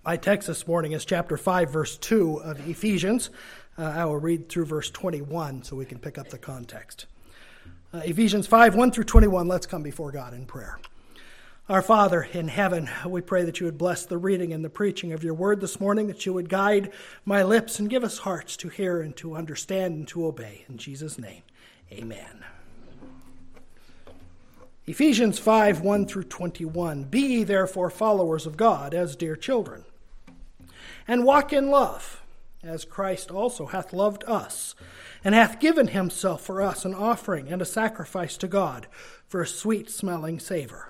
My text this morning is chapter 5, verse 2 of Ephesians. I will read through verse 21 so we can pick up the context. Ephesians 5, 1 through 21, let's come before God in prayer. Our Father in heaven, we pray that you would bless the reading and the preaching of your word this morning, that you would guide my lips and give us hearts to hear and to understand and to obey. In Jesus' name, amen. Ephesians 5, 1 through 21. Be ye therefore followers of God as dear children, and walk in love, as Christ also hath loved us, and hath given himself for us an offering and a sacrifice to God for a sweet-smelling savor.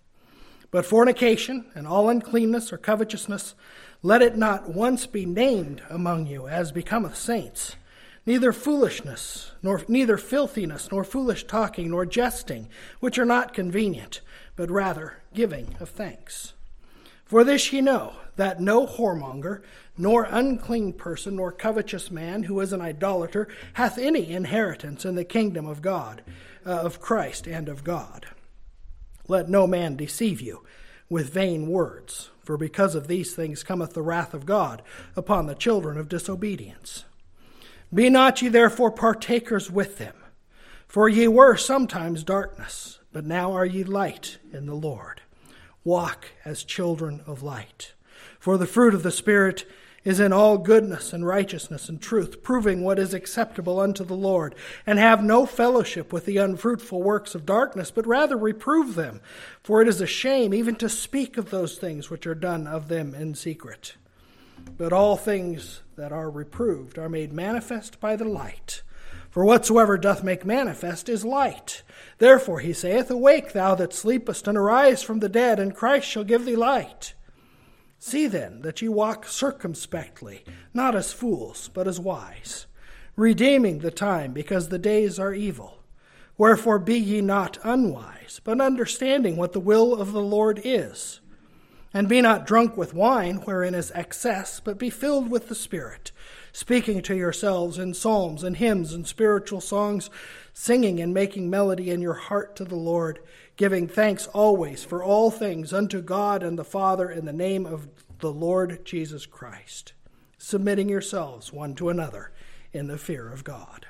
But fornication and all uncleanness or covetousness, let it not once be named among you as becometh saints, neither foolishness, neither filthiness, nor foolish talking, nor jesting, which are not convenient, but rather giving of thanks. For this ye know, that no whoremonger, nor unclean person, nor covetous man, who is an idolater, hath any inheritance in the kingdom of God, of Christ and of God. Let no man deceive you with vain words, for because of these things cometh the wrath of God upon the children of disobedience. Be not ye therefore partakers with them, for ye were sometimes darkness, but now are ye light in the Lord. Walk as children of light. For the fruit of the Spirit is in all goodness and righteousness and truth, proving what is acceptable unto the Lord. And have no fellowship with the unfruitful works of darkness, but rather reprove them. For it is a shame even to speak of those things which are done of them in secret. But all things that are reproved are made manifest by the light. For whatsoever doth make manifest is light. Therefore he saith, Awake, thou that sleepest, and arise from the dead, and Christ shall give thee light. See then that ye walk circumspectly, not as fools, but as wise, redeeming the time, because the days are evil. Wherefore be ye not unwise, but understanding what the will of the Lord is. And be not drunk with wine, wherein is excess, but be filled with the Spirit, speaking to yourselves in psalms and hymns and spiritual songs, singing and making melody in your heart to the Lord, giving thanks always for all things unto God and the Father in the name of the Lord Jesus Christ, submitting yourselves one to another in the fear of God.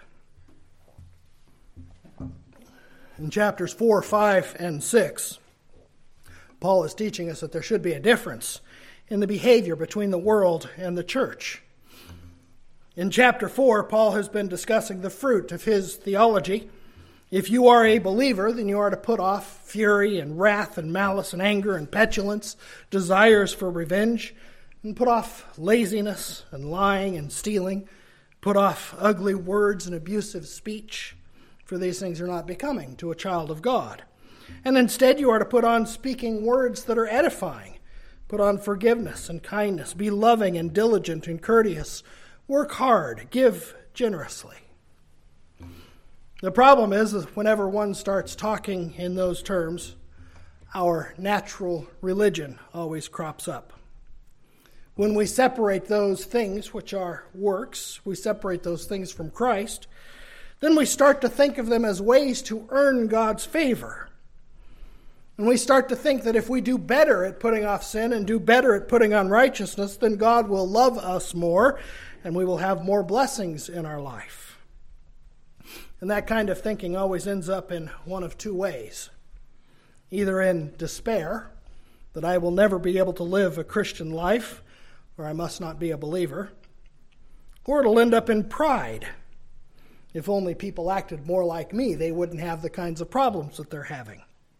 In chapters 4, 5, and 6, Paul is teaching us that there should be a difference in the behavior between the world and the church. In chapter 4, Paul has been discussing the fruit of his theology. If you are a believer, then you are to put off fury and wrath and malice and anger and petulance, desires for revenge, and put off laziness and lying and stealing, put off ugly words and abusive speech, for these things are not becoming to a child of God. And instead you are to put on speaking words that are edifying. Put on forgiveness and kindness. Be loving and diligent and courteous. Work hard. Give generously. The problem is that whenever one starts talking in those terms, our natural religion always crops up. When we separate those things which are works, we separate those things from Christ, then we start to think of them as ways to earn God's favor. And we start to think that if we do better at putting off sin and do better at putting on righteousness, then God will love us more and we will have more blessings in our life. And that kind of thinking always ends up in one of two ways. Either in despair, that I will never be able to live a Christian life, or I must not be a believer, or it'll end up in pride. If only people acted more like me, they wouldn't have the kinds of problems that they're having.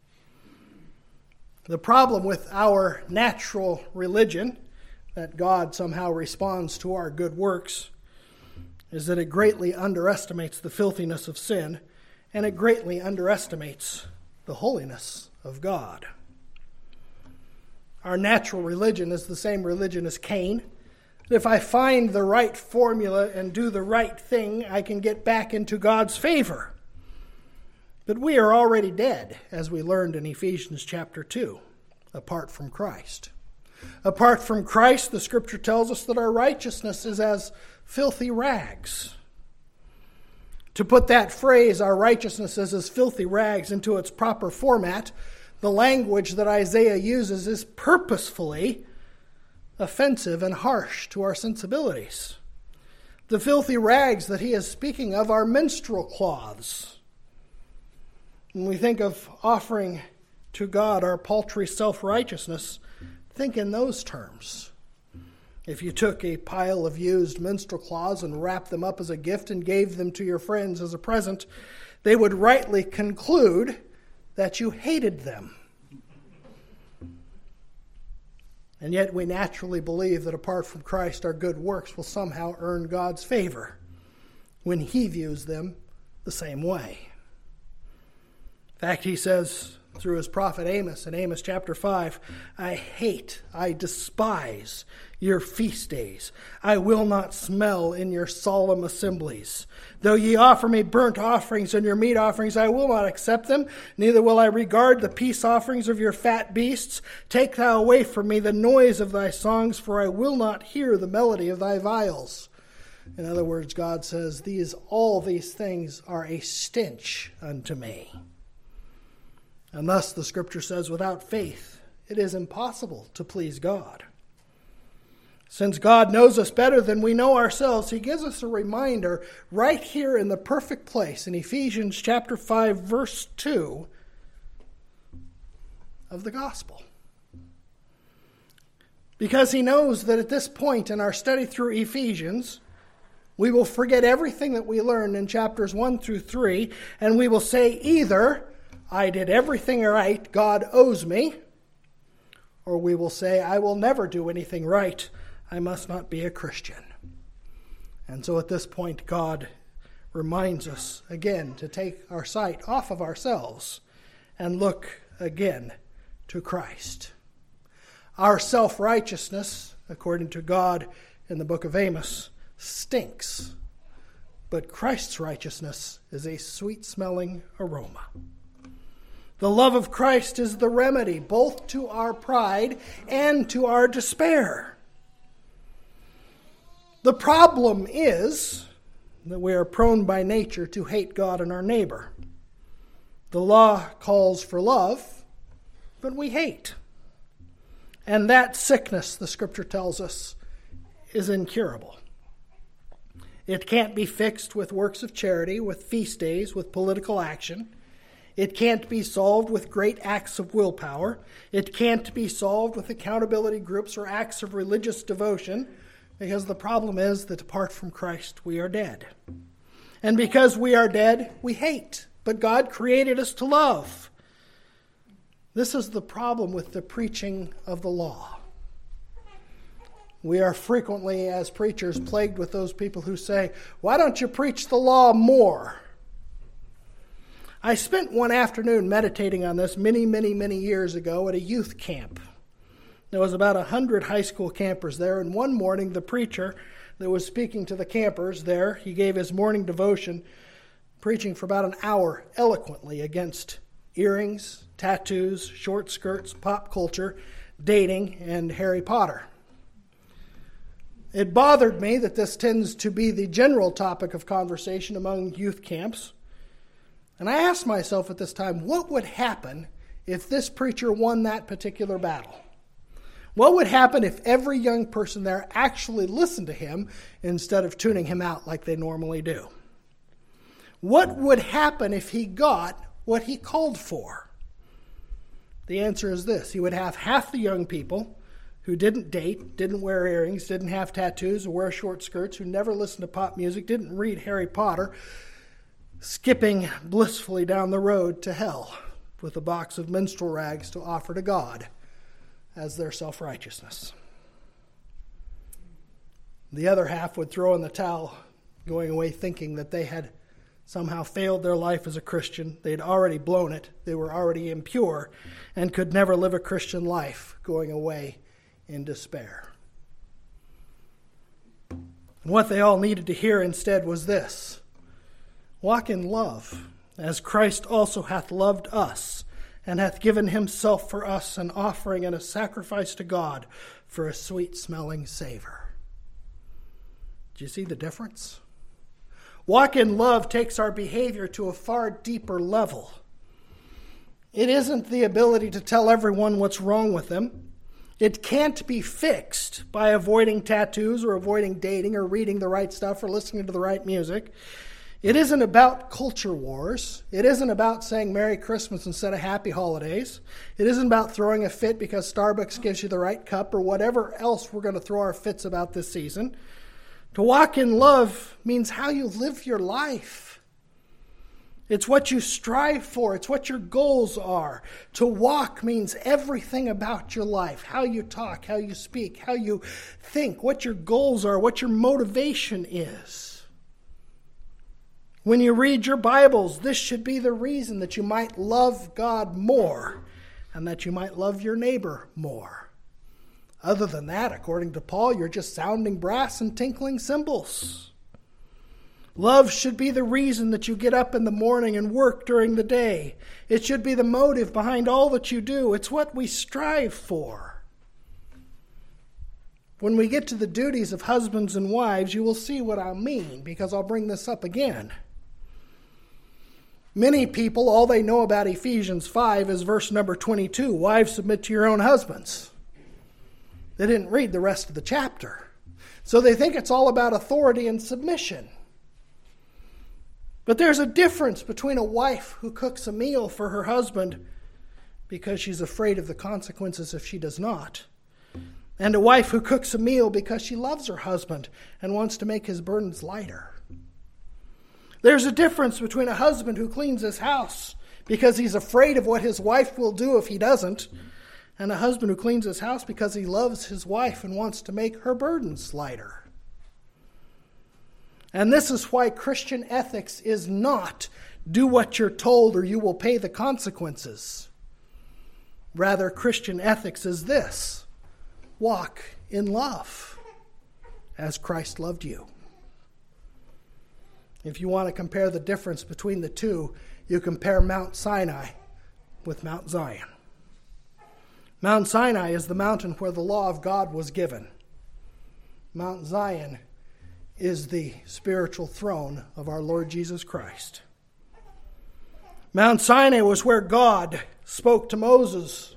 The problem with our natural religion, that God somehow responds to our good works, is that it greatly underestimates the filthiness of sin, and it greatly underestimates the holiness of God. Our natural religion is the same religion as Cain. If I find the right formula and do the right thing, I can get back into God's favor. But we are already dead, as we learned in Ephesians chapter 2, apart from Christ. Apart from Christ, the Scripture tells us that our righteousness is as filthy rags. To put that phrase, our righteousness is as filthy rags, into its proper format, the language that Isaiah uses is purposefully offensive and harsh to our sensibilities. The filthy rags that he is speaking of are menstrual cloths. When we think of offering to God our paltry self-righteousness, think in those terms. If you took a pile of used menstrual cloths and wrapped them up as a gift and gave them to your friends as a present, they would rightly conclude that you hated them. And yet we naturally believe that apart from Christ, our good works will somehow earn God's favor when he views them the same way. In fact, he says through his prophet Amos in Amos chapter 5, I despise your feast days. I will not smell in your solemn assemblies. Though ye offer me burnt offerings and your meat offerings, I will not accept them, neither will I regard the peace offerings of your fat beasts. Take thou away from me the noise of thy songs, for I will not hear the melody of thy viols. In other words, God says, all these things are a stench unto me. And thus the scripture says, without faith, it is impossible to please God. Since God knows us better than we know ourselves, he gives us a reminder right here in the perfect place in Ephesians chapter 5, verse 2 of the gospel. Because he knows that at this point in our study through Ephesians, we will forget everything that we learned in chapters 1 through 3, and we will say either, I did everything right, God owes me, or we will say, I will never do anything right, I must not be a Christian. And so at this point, God reminds us again to take our sight off of ourselves and look again to Christ. Our self-righteousness, according to God in the book of Amos, stinks, but Christ's righteousness is a sweet-smelling aroma. The love of Christ is the remedy both to our pride and to our despair. The problem is that we are prone by nature to hate God and our neighbor. The law calls for love, but we hate. And that sickness, the scripture tells us, is incurable. It can't be fixed with works of charity, with feast days, with political action. It can't be solved with great acts of willpower. It can't be solved with accountability groups or acts of religious devotion, because the problem is that apart from Christ, we are dead. And because we are dead, we hate. But God created us to love. This is the problem with the preaching of the law. We are frequently, as preachers, plagued with those people who say, why don't you preach the law more? I spent one afternoon meditating on this many, many, many years ago at a youth camp. There was about 100 high school campers there, and one morning the preacher that was speaking to the campers there, he gave his morning devotion, preaching for about an hour eloquently against earrings, tattoos, short skirts, pop culture, dating, and Harry Potter. It bothered me that this tends to be the general topic of conversation among youth camps. And I asked myself at this time, what would happen if this preacher won that particular battle? What would happen if every young person there actually listened to him instead of tuning him out like they normally do? What would happen if he got what he called for? The answer is this. He would have half the young people who didn't date, didn't wear earrings, didn't have tattoos or wear short skirts, who never listened to pop music, didn't read Harry Potter, skipping blissfully down the road to hell with a box of menstrual rags to offer to God as their self-righteousness. The other half would throw in the towel, going away thinking that they had somehow failed their life as a Christian. They'd already blown it. They were already impure and could never live a Christian life, going away in despair. And what they all needed to hear instead was this: walk in love, as Christ also hath loved us, and hath given himself for us an offering and a sacrifice to God for a sweet-smelling savor. Do you see the difference? Walk in love takes our behavior to a far deeper level. It isn't the ability to tell everyone what's wrong with them, It can't be fixed by avoiding tattoos or avoiding dating or reading the right stuff or listening to the right music. It isn't about culture wars. It isn't about saying Merry Christmas instead of Happy Holidays. It isn't about throwing a fit because Starbucks gives you the right cup or whatever else we're going to throw our fits about this season. To walk in love means how you live your life. It's what you strive for. It's what your goals are. To walk means everything about your life. How you talk, how you speak, how you think, what your goals are, what your motivation is. When you read your Bibles, this should be the reason that you might love God more and that you might love your neighbor more. Other than that, according to Paul, you're just sounding brass and tinkling cymbals. Love should be the reason that you get up in the morning and work during the day. It should be the motive behind all that you do. It's what we strive for. When we get to the duties of husbands and wives, you will see what I mean, because I'll bring this up again. Many people, all they know about Ephesians 5 is verse number 22. Wives, submit to your own husbands. They didn't read the rest of the chapter. So they think it's all about authority and submission. But there's a difference between a wife who cooks a meal for her husband because she's afraid of the consequences if she does not, and a wife who cooks a meal because she loves her husband and wants to make his burdens lighter. There's a difference between a husband who cleans his house because he's afraid of what his wife will do if he doesn't, and a husband who cleans his house because he loves his wife and wants to make her burdens lighter. And this is why Christian ethics is not do what you're told or you will pay the consequences. Rather, Christian ethics is this: walk in love as Christ loved you. If you want to compare the difference between the two, you compare Mount Sinai with Mount Zion. Mount Sinai is the mountain where the law of God was given. Mount Zion is the spiritual throne of our Lord Jesus Christ. Mount Sinai was where God spoke to Moses.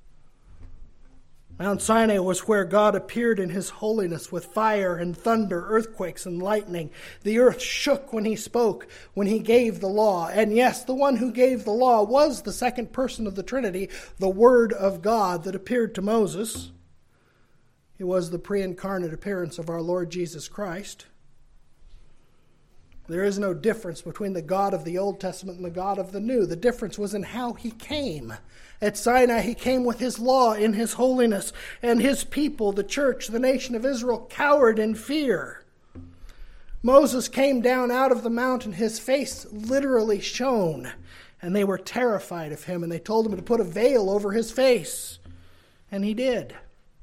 Mount Sinai was where God appeared in his holiness with fire and thunder, earthquakes and lightning. The earth shook when he spoke, when he gave the law. And yes, the one who gave the law was the second person of the Trinity, the Word of God that appeared to Moses. It was the pre-incarnate appearance of our Lord Jesus Christ. There is no difference between the God of the Old Testament and the God of the New. The difference was in how he came. At Sinai, he came with his law in his holiness, and his people, the church, the nation of Israel, cowered in fear. Moses came down out of the mountain. His face literally shone, and they were terrified of him, and they told him to put a veil over his face, and he did.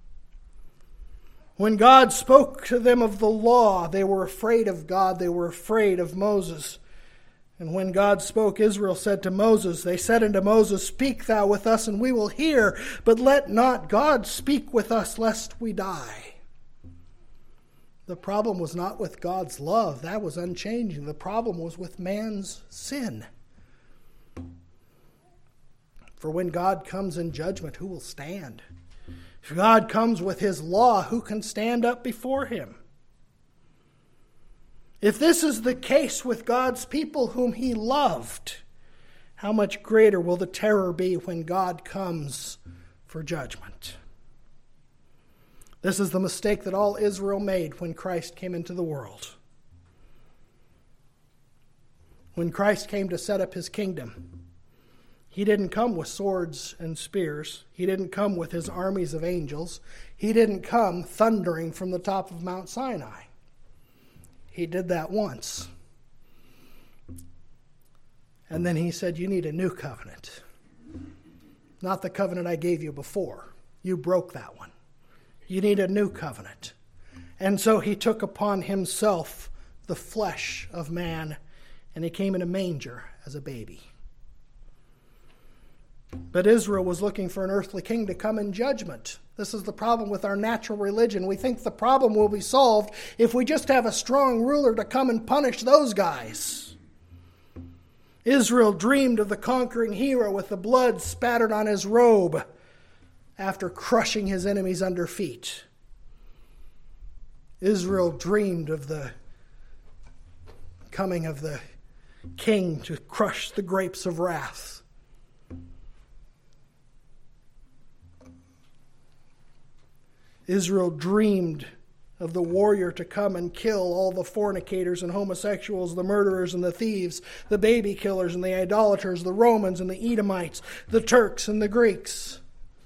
When God spoke to them of the law, they were afraid of God. They were afraid of Moses. And when God spoke, Israel said to Moses, they said unto Moses, speak thou with us, and we will hear, but let not God speak with us, lest we die. The problem was not with God's love. That was unchanging. The problem was with man's sin. For when God comes in judgment, who will stand? If God comes with his law, who can stand up before him? If this is the case with God's people whom he loved, how much greater will the terror be when God comes for judgment? This is the mistake that all Israel made when Christ came into the world. When Christ came to set up his kingdom, he didn't come with swords and spears. He didn't come with his armies of angels. He didn't come thundering from the top of Mount Sinai. He did that once. And then he said, you need a new covenant. Not the covenant I gave you before. You broke that one. You need a new covenant. And so he took upon himself the flesh of man, and he came in a manger as a baby. But Israel was looking for an earthly king to come in judgment. This is the problem with our natural religion. We think the problem will be solved if we just have a strong ruler to come and punish those guys. Israel dreamed of the conquering hero with the blood spattered on his robe after crushing his enemies under feet. Israel dreamed of the coming of the king to crush the grapes of wrath. Israel dreamed of the warrior to come and kill all the fornicators and homosexuals, the murderers and the thieves, the baby killers and the idolaters, the Romans and the Edomites, the Turks and the Greeks.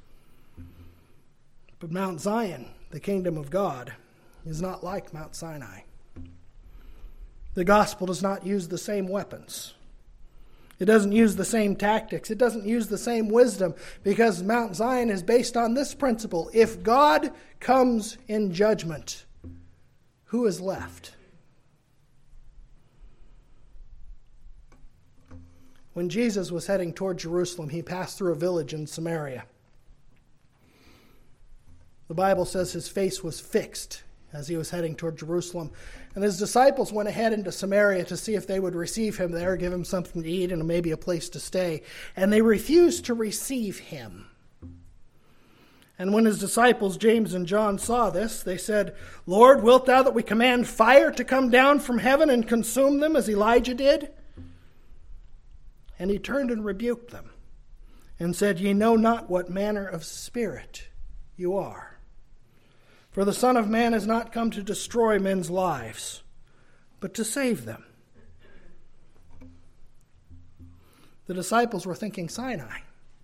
But Mount Zion, the kingdom of God, is not like Mount Sinai. The gospel does not use the same weapons. It doesn't use the same tactics. It doesn't use the same wisdom, because Mount Zion is based on this principle. If God comes in judgment, who is left? When Jesus was heading toward Jerusalem, he passed through a village in Samaria. The Bible says his face was fixed as he was heading toward Jerusalem. And his disciples went ahead into Samaria to see if they would receive him there, give him something to eat and maybe a place to stay. And they refused to receive him. And when his disciples, James and John, saw this, they said, "Lord, wilt thou that we command fire to come down from heaven and consume them as Elijah did?" And he turned and rebuked them and said, "Ye know not what manner of spirit you are. For the Son of Man is not come to destroy men's lives, but to save them." The disciples were thinking Sinai.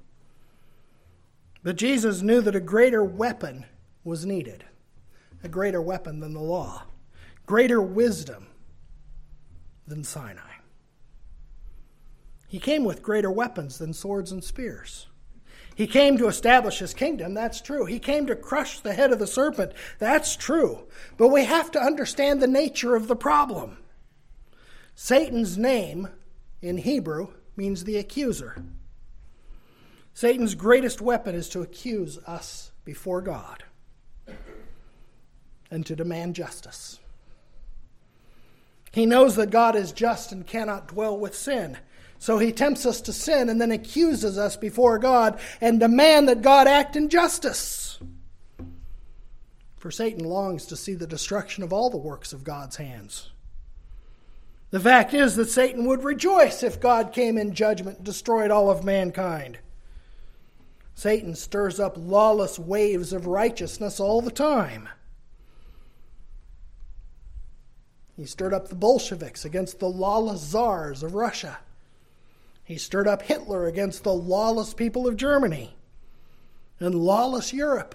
But Jesus knew that a greater weapon was needed. A greater weapon than the law. Greater wisdom than Sinai. He came with greater weapons than swords and spears. He came to establish his kingdom, that's true. He came to crush the head of the serpent, that's true. But we have to understand the nature of the problem. Satan's name in Hebrew means the accuser. Satan's greatest weapon is to accuse us before God and to demand justice. He knows that God is just and cannot dwell with sin. So he tempts us to sin and then accuses us before God and demand that God act in justice. For Satan longs to see the destruction of all the works of God's hands. The fact is that Satan would rejoice if God came in judgment and destroyed all of mankind. Satan stirs up lawless waves of righteousness all the time. He stirred up the Bolsheviks against the lawless czars of Russia. He stirred up Hitler against the lawless people of Germany and lawless Europe.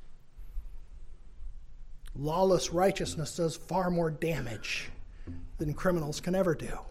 Lawless righteousness does far more damage than criminals can ever do.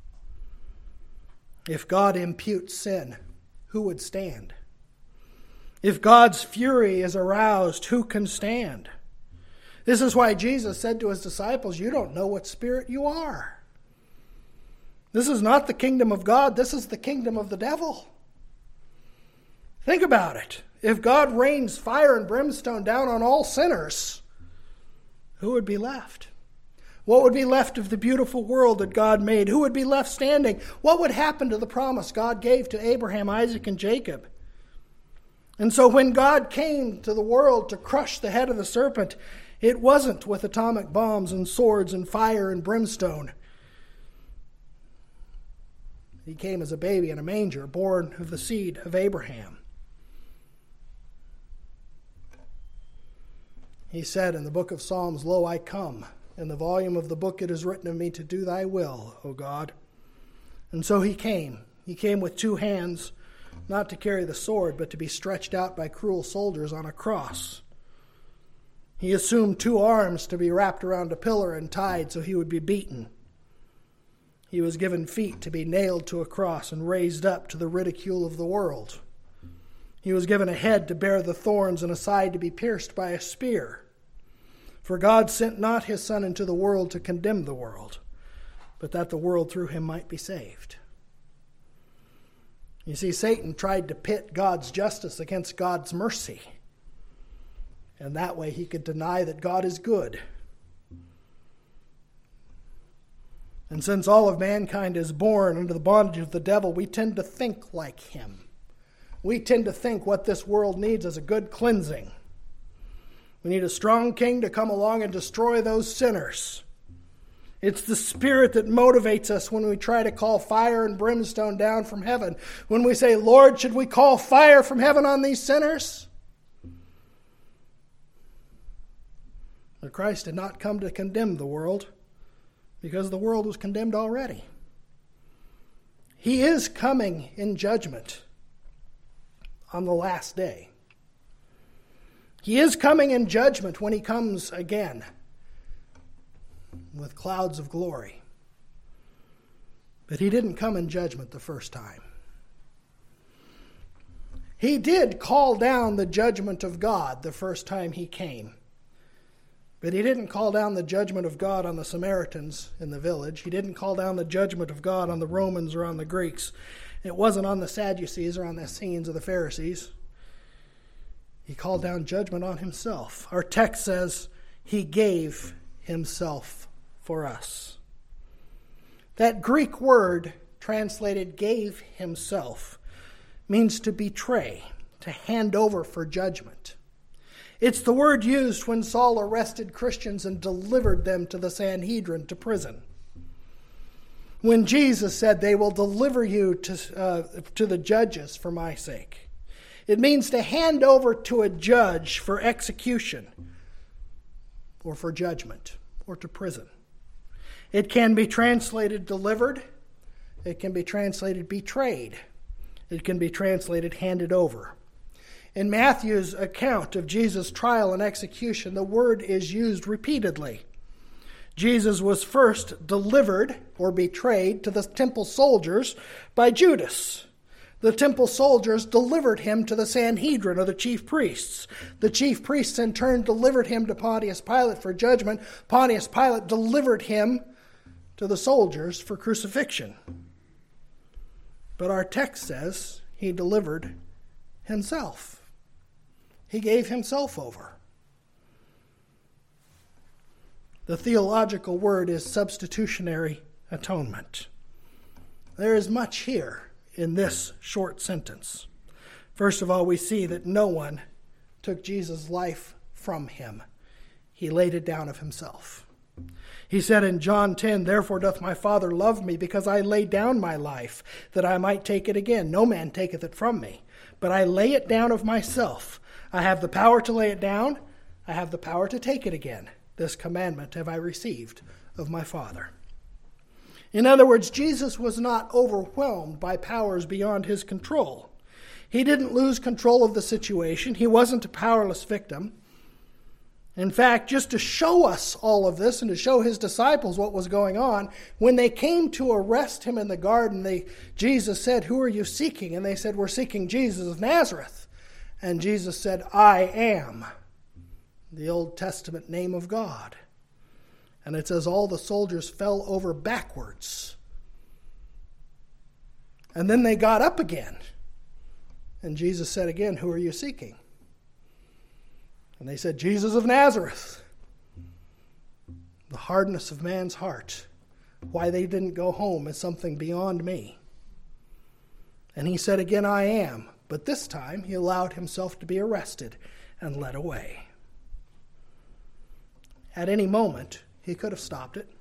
If God imputes sin, who would stand? If God's fury is aroused, who can stand? This is why Jesus said to his disciples, "You don't know what spirit you are." This is not the kingdom of God. This is the kingdom of the devil. Think about it. If God rains fire and brimstone down on all sinners, who would be left? What would be left of the beautiful world that God made? Who would be left standing? What would happen to the promise God gave to Abraham, Isaac, and Jacob? And so when God came to the world to crush the head of the serpent, it wasn't with atomic bombs and swords and fire and brimstone. He came as a baby in a manger, born of the seed of Abraham. He said in the book of Psalms, "Lo, I come. In the volume of the book it is written of me to do thy will, O God." And so he came. He came with two hands, not to carry the sword, but to be stretched out by cruel soldiers on a cross. He assumed two arms to be wrapped around a pillar and tied so he would be beaten. He was given feet to be nailed to a cross and raised up to the ridicule of the world. He was given a head to bear the thorns and a side to be pierced by a spear. For God sent not his Son into the world to condemn the world, but that the world through him might be saved. You see, Satan tried to pit God's justice against God's mercy. And that way he could deny that God is good. And since all of mankind is born under the bondage of the devil, we tend to think like him. we tend to think what this world needs is a good cleansing. We need a strong king to come along and destroy those sinners. It's the Spirit that motivates us when we try to call fire and brimstone down from heaven. When we say, Lord, should we call fire from heaven on these sinners? But Christ did not come to condemn the world, because the world was condemned already. He is coming in judgment on the last day. He is coming in judgment when he comes again with clouds of glory. But he didn't come in judgment the first time. He did call down the judgment of God the first time he came. But he didn't call down the judgment of God on the Samaritans in the village. He didn't call down the judgment of God on the Romans or on the Greeks. It wasn't on the Sadducees or on the Essenes or the Pharisees. He called down judgment on himself. Our text says he gave himself for us. That Greek word translated gave himself means to betray, to hand over for judgment. It's the word used when Saul arrested Christians and delivered them to the Sanhedrin, to prison. When Jesus said, they will deliver you to the judges for my sake. It means to hand over to a judge for execution or for judgment or to prison. It can be translated delivered. It can be translated betrayed. It can be translated handed over. In Matthew's account of Jesus' trial and execution, the word is used repeatedly. Jesus was first delivered or betrayed to the temple soldiers by Judas. The temple soldiers delivered him to the Sanhedrin, or the chief priests. The chief priests in turn delivered him to Pontius Pilate for judgment. Pontius Pilate delivered him to the soldiers for crucifixion. But our text says he delivered himself. He gave himself over. The theological word is substitutionary atonement. There is much here in this short sentence. First of all, we see that no one took Jesus' life from him. He laid it down of himself. He said in John 10, therefore doth my Father love me, because I lay down my life, that I might take it again. No man taketh it from me, but I lay it down of myself. I have the power to lay it down. I have the power to take it again. This commandment have I received of my Father. In other words, Jesus was not overwhelmed by powers beyond his control. He didn't lose control of the situation. He wasn't a powerless victim. In fact, just to show us all of this and to show his disciples what was going on, when they came to arrest him in the garden, Jesus said, who are you seeking? And they said, we're seeking Jesus of Nazareth. And Jesus said, I am, the Old Testament name of God. And it says all the soldiers fell over backwards. And then they got up again. And Jesus said again, who are you seeking? And they said, Jesus of Nazareth. The hardness of man's heart. Why they didn't go home is something beyond me. And he said again, I am. But this time he allowed himself to be arrested and led away. At any moment, he could have stopped it.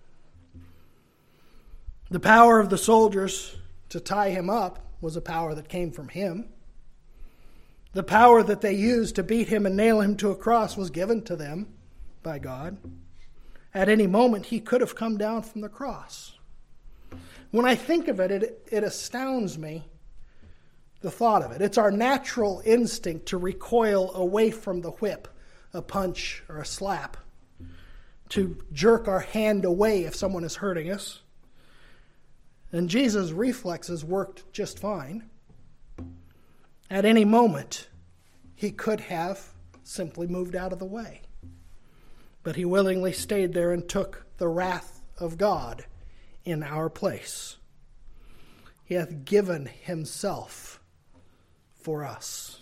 The power of the soldiers to tie him up was a power that came from him. The power that they used to beat him and nail him to a cross was given to them by God. At any moment, he could have come down from the cross. When I think of it, it astounds me, the thought of it. It's our natural instinct to recoil away from the whip, a punch or a slap, to jerk our hand away if someone is hurting us. And Jesus' reflexes worked just fine. At any moment, he could have simply moved out of the way. But he willingly stayed there and took the wrath of God in our place. He hath given himself for us.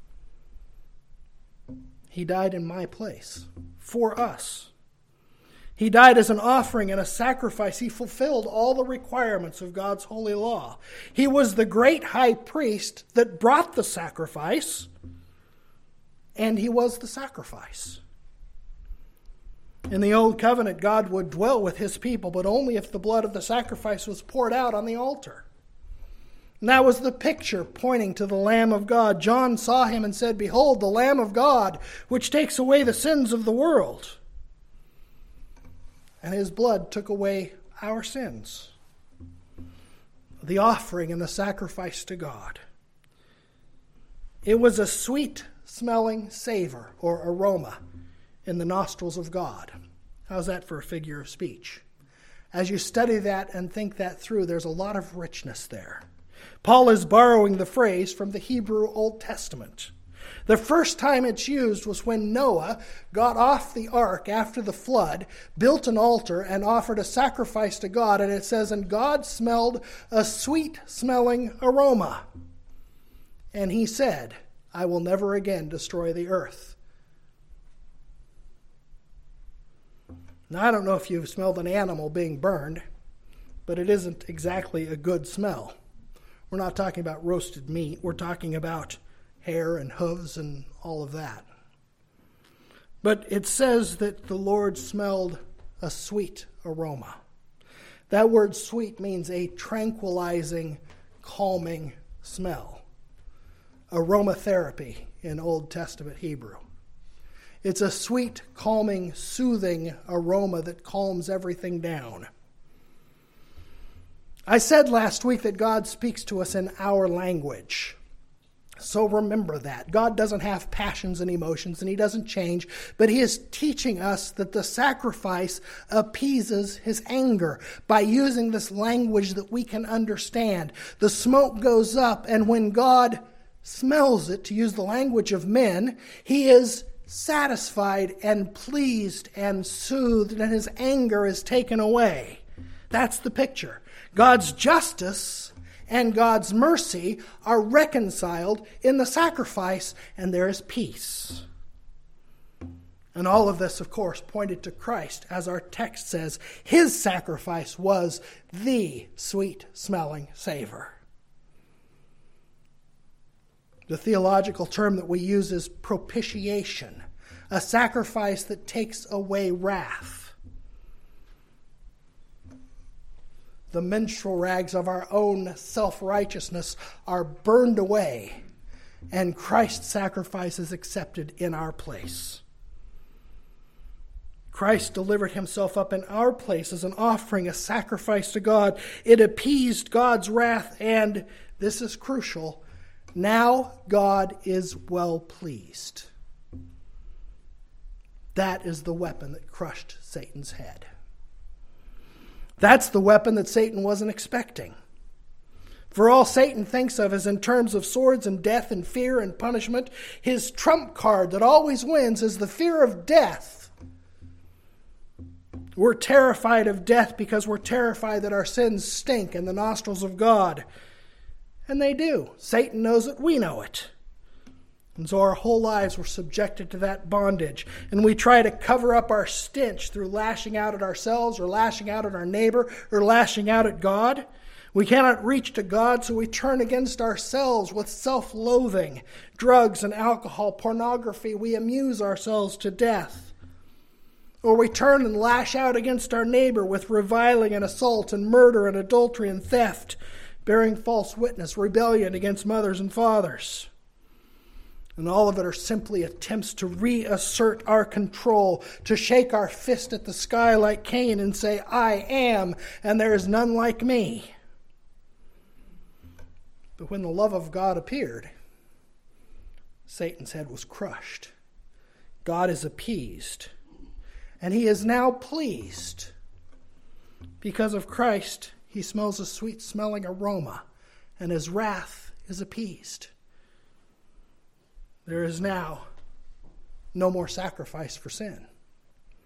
He died in my place for us. He died as an offering and a sacrifice. He fulfilled all the requirements of God's holy law. He was the great high priest that brought the sacrifice, and he was the sacrifice. In the Old Covenant, God would dwell with his people, but only if the blood of the sacrifice was poured out on the altar. And that was the picture pointing to the Lamb of God. John saw him and said, "Behold, the Lamb of God, which takes away the sins of the world." And his blood took away our sins. The offering and the sacrifice to God. It was a sweet-smelling savor or aroma in the nostrils of God. How's that for a figure of speech? As you study that and think that through, there's a lot of richness there. Paul is borrowing the phrase from the Hebrew Old Testament. The first time it's used was when Noah got off the ark after the flood, built an altar, and offered a sacrifice to God. And it says, "And God smelled a sweet-smelling aroma. And he said, I will never again destroy the earth." Now, I don't know if you've smelled an animal being burned, but it isn't exactly a good smell. We're not talking about roasted meat. We're talking about hair and hooves and all of that. But it says that the Lord smelled a sweet aroma. That word sweet means a tranquilizing, calming smell. Aromatherapy in Old Testament Hebrew. It's a sweet, calming, soothing aroma that calms everything down. I said last week that God speaks to us in our language. So remember that. God doesn't have passions and emotions, and he doesn't change, but he is teaching us that the sacrifice appeases his anger by using this language that we can understand. The smoke goes up, and when God smells it, to use the language of men, he is satisfied and pleased and soothed, and his anger is taken away. That's the picture. God's justice and God's mercy are reconciled in the sacrifice, and there is peace. And all of this, of course, pointed to Christ. As our text says, his sacrifice was the sweet-smelling savor. The theological term that we use is propitiation, a sacrifice that takes away wrath. The menstrual rags of our own self-righteousness are burned away, and Christ's sacrifice is accepted in our place. Christ delivered himself up in our place as an offering, a sacrifice to God. It appeased God's wrath, and this is crucial, now God is well pleased. That is the weapon that crushed Satan's head. That's the weapon that Satan wasn't expecting. For all Satan thinks of is in terms of swords and death and fear and punishment. His trump card that always wins is the fear of death. We're terrified of death because we're terrified that our sins stink in the nostrils of God. And they do. Satan knows it. We know it. And so our whole lives were subjected to that bondage. And we try to cover up our stench through lashing out at ourselves or lashing out at our neighbor or lashing out at God. We cannot reach to God, so we turn against ourselves with self-loathing, drugs and alcohol, pornography. We amuse ourselves to death. Or we turn and lash out against our neighbor with reviling and assault and murder and adultery and theft, bearing false witness, rebellion against mothers and fathers. And all of it are simply attempts to reassert our control, to shake our fist at the sky like Cain and say, I am, and there is none like me. But when the love of God appeared, Satan's head was crushed. God is appeased, and he is now pleased. Because of Christ, he smells a sweet-smelling aroma, and his wrath is appeased. There is now no more sacrifice for sin.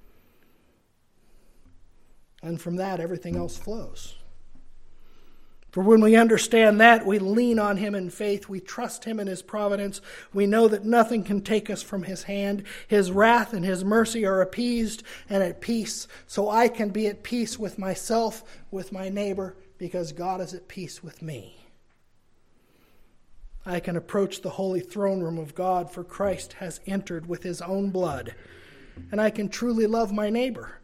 And from that, everything else flows. For when we understand that, we lean on him in faith. We trust him in his providence. We know that nothing can take us from his hand. His wrath and his mercy are appeased and at peace. So I can be at peace with myself, with my neighbor, because God is at peace with me. I can approach the holy throne room of God, for Christ has entered with his own blood. And I can truly love my neighbor.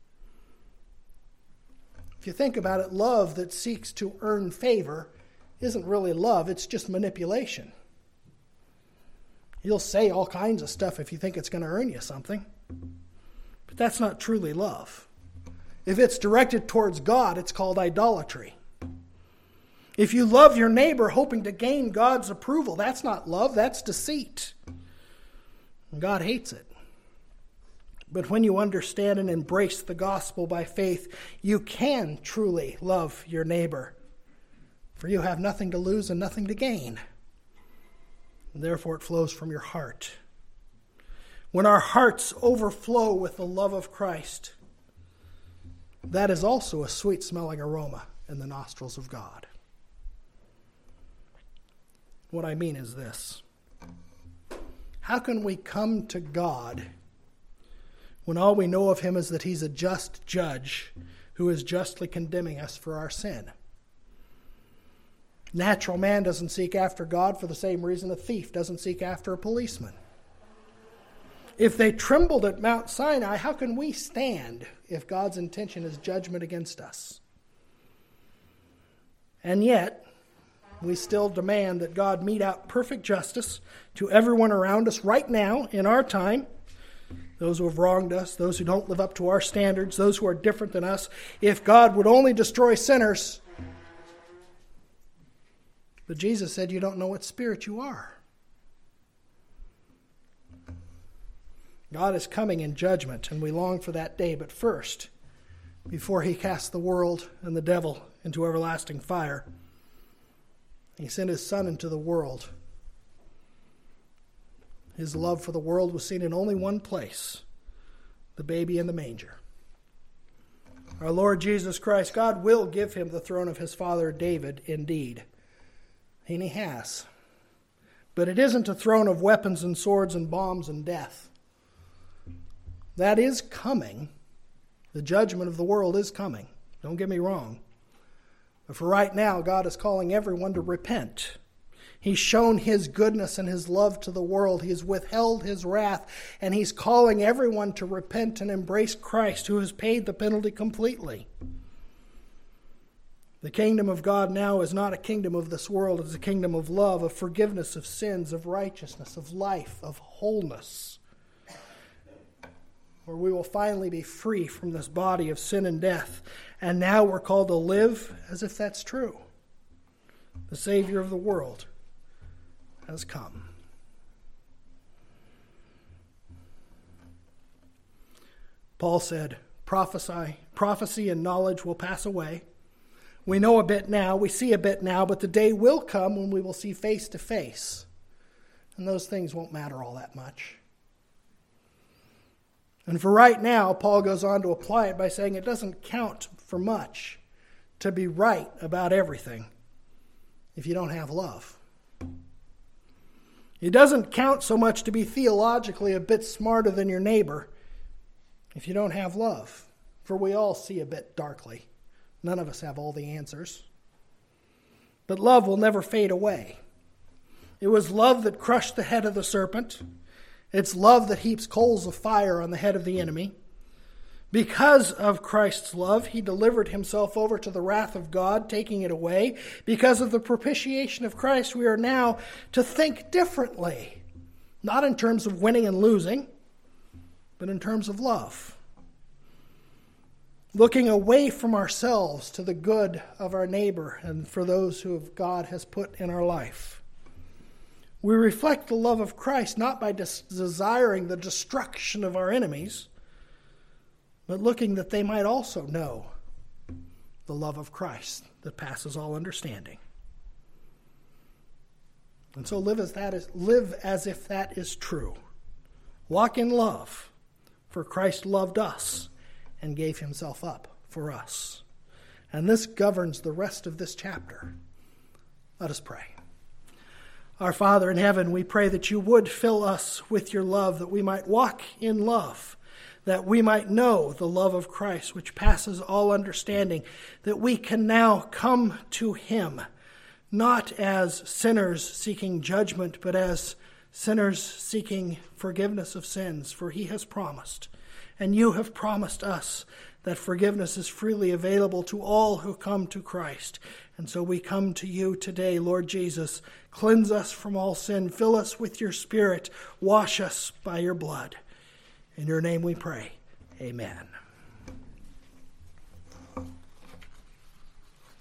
If you think about it, love that seeks to earn favor isn't really love, it's just manipulation. You'll say all kinds of stuff if you think it's going to earn you something. But that's not truly love. If it's directed towards God, it's called idolatry. If you love your neighbor hoping to gain God's approval, that's not love, that's deceit. And God hates it. But when you understand and embrace the gospel by faith, you can truly love your neighbor. For you have nothing to lose and nothing to gain. And therefore it flows from your heart. When our hearts overflow with the love of Christ, that is also a sweet-smelling aroma in the nostrils of God. What I mean is this. How can we come to God when all we know of him is that he's a just judge who is justly condemning us for our sin? Natural man doesn't seek after God for the same reason a thief doesn't seek after a policeman. If they trembled at Mount Sinai, how can we stand if God's intention is judgment against us? And yet, we still demand that God mete out perfect justice to everyone around us right now in our time. Those who have wronged us, those who don't live up to our standards, those who are different than us. If God would only destroy sinners. But Jesus said, you don't know what spirit you are. God is coming in judgment, and we long for that day. But first, before he casts the world and the devil into everlasting fire, he sent his Son into the world. His love for the world was seen in only one place, the baby in the manger. Our Lord Jesus Christ, God will give him the throne of his father David, indeed. And he has. But it isn't a throne of weapons and swords and bombs and death. That is coming. The judgment of the world is coming. Don't get me wrong. But for right now, God is calling everyone to repent. He's shown his goodness and his love to the world. He has withheld his wrath, and he's calling everyone to repent and embrace Christ, who has paid the penalty completely. The kingdom of God now is not a kingdom of this world. It's a kingdom of love, of forgiveness of sins, of righteousness, of life, of wholeness, where we will finally be free from this body of sin and death. And now we're called to live as if that's true. The Savior of the world has come. Paul said, prophecy and knowledge will pass away. We know a bit now, we see a bit now, but the day will come when we will see face to face. And those things won't matter all that much. And for right now, Paul goes on to apply it by saying it doesn't count for much to be right about everything if you don't have love. It doesn't count so much to be theologically a bit smarter than your neighbor if you don't have love. For we all see a bit darkly. None of us have all the answers. But love will never fade away. It was love that crushed the head of the serpent. It's love that heaps coals of fire on the head of the enemy. Because of Christ's love, he delivered himself over to the wrath of God, taking it away. Because of the propitiation of Christ, we are now to think differently. Not in terms of winning and losing, but in terms of love. Looking away from ourselves to the good of our neighbor and for those who God has put in our life. We reflect the love of Christ not by desiring the destruction of our enemies, but looking that they might also know the love of Christ that passes all understanding. And so live as if that is true. Walk in love, for Christ loved us and gave himself up for us. And this governs the rest of this chapter. Let us pray. Our Father in heaven, we pray that you would fill us with your love, that we might walk in love, that we might know the love of Christ, which passes all understanding, that we can now come to him, not as sinners seeking judgment, but as sinners seeking forgiveness of sins, for he has promised, and you have promised us, that forgiveness is freely available to all who come to Christ. And so we come to you today, Lord Jesus. Cleanse us from all sin. Fill us with your Spirit. Wash us by your blood. In your name we pray. Amen.